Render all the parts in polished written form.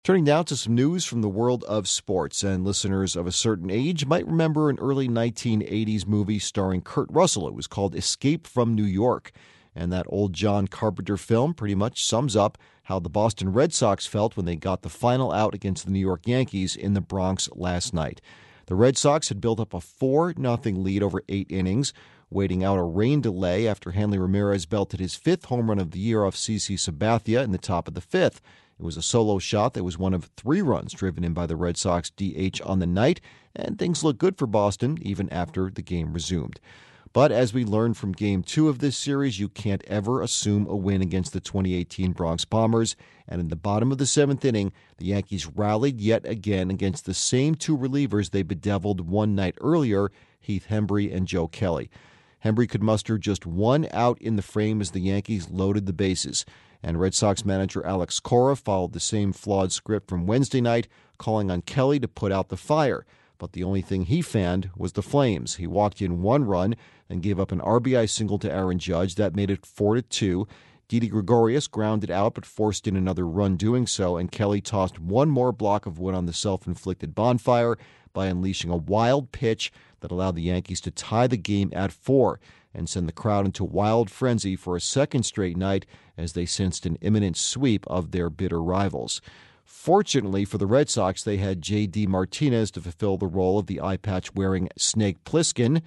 Turning now to some news from the world of sports, and listeners of a certain age might remember an early 1980s movie starring Kurt Russell. It was called Escape from New York, and that old John Carpenter film pretty much sums up how the Boston Red Sox felt when they got the final out against the New York Yankees in the Bronx last night. The Red Sox had built up a 4-0 lead over 8 innings, waiting out a rain delay after Hanley Ramirez belted his 5th home run of the year off CC Sabathia in the top of the 5th. It was a solo shot that was one of 3 runs driven in by the Red Sox DH on the night, and things looked good for Boston even after the game resumed. But as we learned from Game 2 of this series, you can't ever assume a win against the 2018 Bronx Bombers, and in the bottom of the 7th inning, the Yankees rallied yet again against the same 2 relievers they bedeviled one night earlier, Heath Hembree and Joe Kelly. Hembree could muster just 1 out in the frame as the Yankees loaded the bases, and Red Sox manager Alex Cora followed the same flawed script from Wednesday night, calling on Kelly to put out the fire. But the only thing he fanned was the flames. He walked in 1 run and gave up an RBI single to Aaron Judge. That made it 4-2. Didi Gregorius grounded out but forced in another run doing so, and Kelly tossed 1 more block of wood on the self-inflicted bonfire by unleashing a wild pitch that allowed the Yankees to tie the game at 4 and send the crowd into wild frenzy for a second straight night as they sensed an imminent sweep of their bitter rivals. Fortunately for the Red Sox, they had J.D. Martinez to fulfill the role of the eye-patch-wearing Snake Plissken.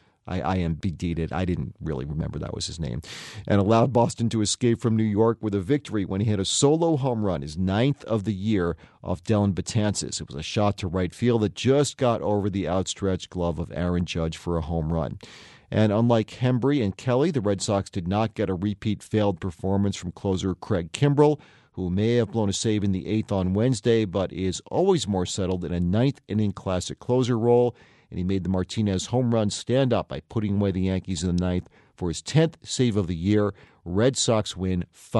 I am bedeeded. I didn't really remember that was his name. And allowed Boston to escape from New York with a victory when he hit a solo home run, his 9th of the year, off Dellin Betances. It was a shot to right field that just got over the outstretched glove of Aaron Judge for a home run. And unlike Hembree and Kelly, the Red Sox did not get a repeat failed performance from closer Craig Kimbrell, who may have blown a save in the 8th on Wednesday, but is always more settled in a 9th-inning classic closer role. And he made the Martinez home run stand up by putting away the Yankees in the 9th for his 10th save of the year. Red Sox win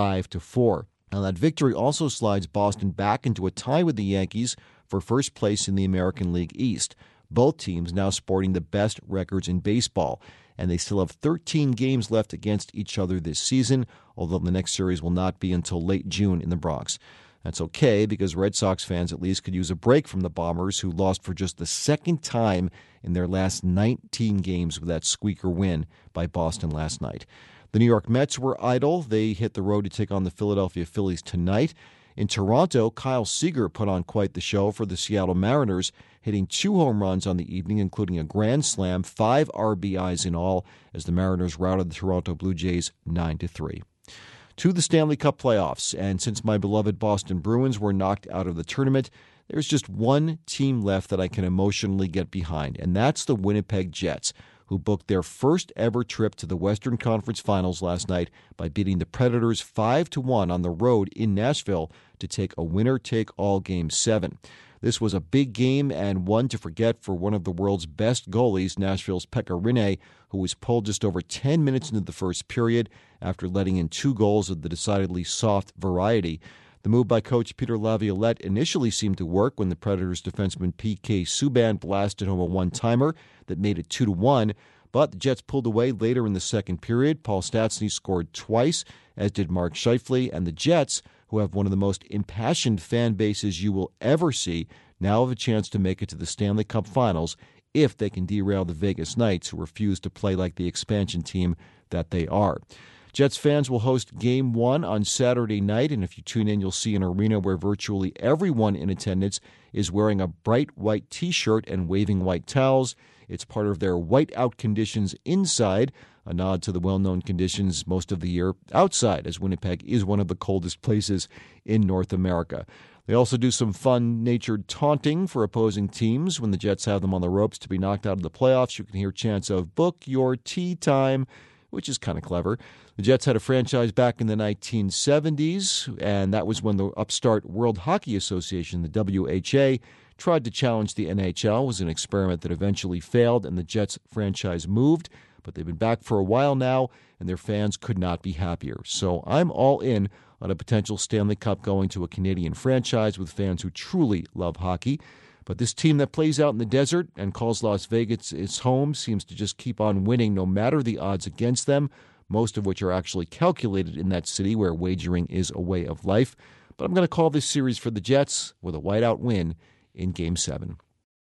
5-4. Now, that victory also slides Boston back into a tie with the Yankees for first place in the American League East. Both teams now sporting the best records in baseball, and they still have 13 games left against each other this season, although the next series will not be until late June in the Bronx. That's okay, because Red Sox fans at least could use a break from the Bombers, who lost for just the 2nd time in their last 19 games with that squeaker win by Boston last night. The New York Mets were idle. They hit the road to take on the Philadelphia Phillies tonight. In Toronto, Kyle Seager put on quite the show for the Seattle Mariners, hitting 2 home runs on the evening, including a grand slam, 5 RBIs in all, as the Mariners routed the Toronto Blue Jays 9-3. To the Stanley Cup playoffs, and since my beloved Boston Bruins were knocked out of the tournament, there's just one team left that I can emotionally get behind, and that's the Winnipeg Jets, who booked their first ever trip to the Western Conference Finals last night by beating the Predators 5-1 on the road in Nashville to take a winner-take-all Game 7. This was a big game and one to forget for one of the world's best goalies, Nashville's Pekka Rinne, who was pulled just over 10 minutes into the first period after letting in 2 goals of the decidedly soft variety. The move by coach Peter Laviolette initially seemed to work when the Predators' defenseman P.K. Subban blasted home a one-timer that made it 2-1, but the Jets pulled away later in the second period. Paul Stastny scored twice, as did Mark Scheifele, and the Jets, who have one of the most impassioned fan bases you will ever see, now have a chance to make it to the Stanley Cup Finals if they can derail the Vegas Knights, who refuse to play like the expansion team that they are. Jets fans will host Game 1 on Saturday night, and if you tune in, you'll see an arena where virtually everyone in attendance is wearing a bright white T-shirt and waving white towels. It's part of their whiteout conditions inside, a nod to the well-known conditions most of the year outside, as Winnipeg is one of the coldest places in North America. They also do some fun-natured taunting for opposing teams. When the Jets have them on the ropes to be knocked out of the playoffs, you can hear chants of "book your tea time," which is kind of clever. The Jets had a franchise back in the 1970s, and that was when the upstart World Hockey Association, the WHA, tried to challenge the NHL. It was an experiment that eventually failed, and the Jets franchise moved. But they've been back for a while now, and their fans could not be happier. So I'm all in on a potential Stanley Cup going to a Canadian franchise with fans who truly love hockey. But this team that plays out in the desert and calls Las Vegas its home seems to just keep on winning no matter the odds against them, most of which are actually calculated in that city where wagering is a way of life. but I'm going to call this series for the Jets with a whiteout win in Game 7.